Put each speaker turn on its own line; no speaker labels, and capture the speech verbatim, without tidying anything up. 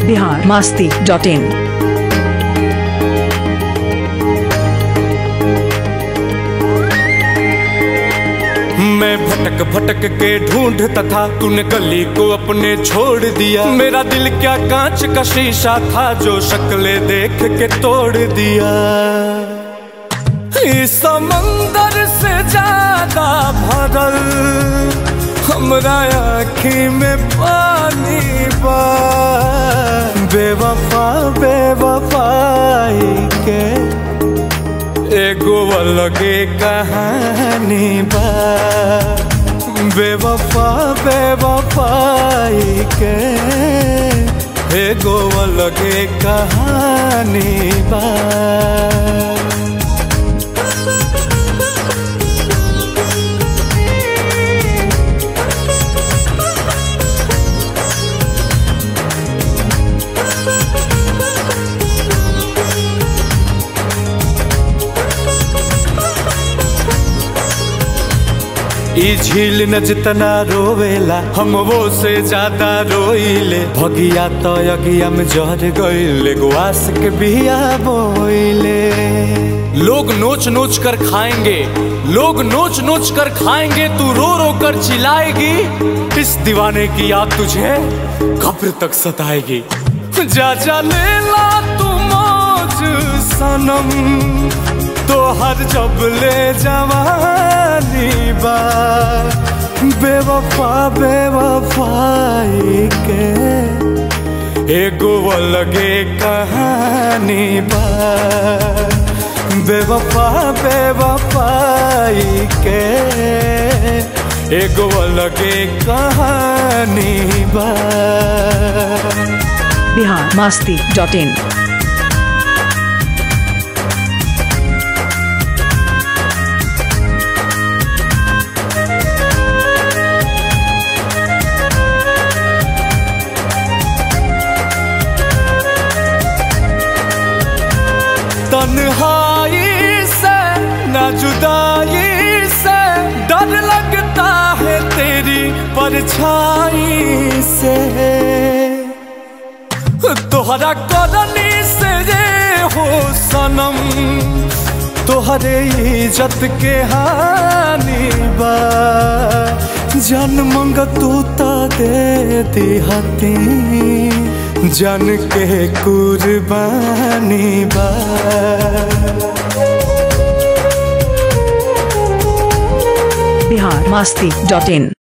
Bihar Masti dot इन।
मैं भटक भटक के ढूंढता था, तूने गली को अपने छोड़ दिया। मेरा दिल क्या कांच का शीशा था जो शक्लें देख के तोड़ दिया। इस समंदर से ज्यादा भरल हमरा आँखी में पानी बा। बेवफा बेवफाई के एगो अलगे कहानी बा। बेवफा बेवफाई के एगो अलगे कहानी बा। ई झील न जितना रोवेला हम वो से ज्यादा रोइले। भगिया तो अगिया में जहर गइले, गुआस के बिया बोइले। लोग नोच नोच कर खाएंगे, लोग नोच नोच कर खाएंगे, तू रो रो कर चिल्लाएगी। इस दीवाने की याद तुझे कब्र तक सताएगी। जा जा लेला तू मौज सनम, तो हर जब ले जवानी बा। बेवफा बेवफाई के एगो अलगे कहानी बा। बेवफा बेवफाई के एगो अलगे कहानी बा।
Bihar Masti dot in.
तन्हाई से न जुदाई से डर लगता है तेरी परछाई से। तोहरा करनी से ये हो सनम, तोहरे इज्जत के हानि बा। जन मंग तू ता दे दिहती, जन के कुर्बानी बा।
बिहार मस्ती डॉट इन।